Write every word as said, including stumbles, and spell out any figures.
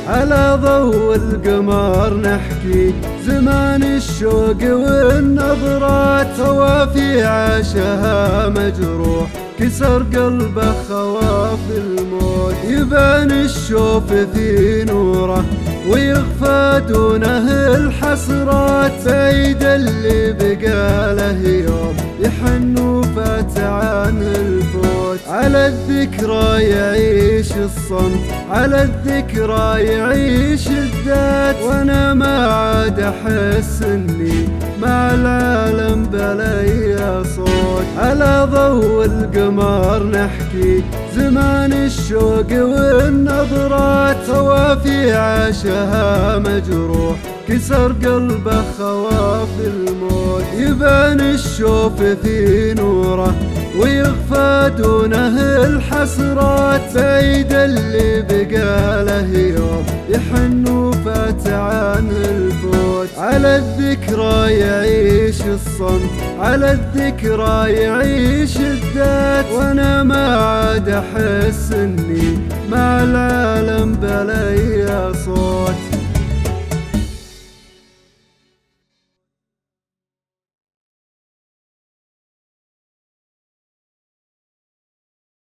على ضوء القمر نحكي زمان الشوق والنظرات، خوافي عاشها مجروح كسر قلبه خواف الموت. يبان الشوف في نوره ويخفى دونه الحسرات، بعيد اللي بقى له يوم يحن وفات عن الفوت. على الذكرى يعيش الصمت، على الذكرى يعيش الذات، وانا ما عاد احس اني مع العالم بلي صوت. على ضوء القمر نحكي زمان الشوق والنظرات، خوافي عاشها مجروح كسر قلبه خواف الموت. يبان الشوف في نوره ويخفى دونه الحسرات، بعيد اللي بقى له يوم يحن وفات عن الفوت. على الذكرى يعيش الصمت، على الذكرى يعيش الذات، وانا ما عاد احس اني مع العالم بلي صوت.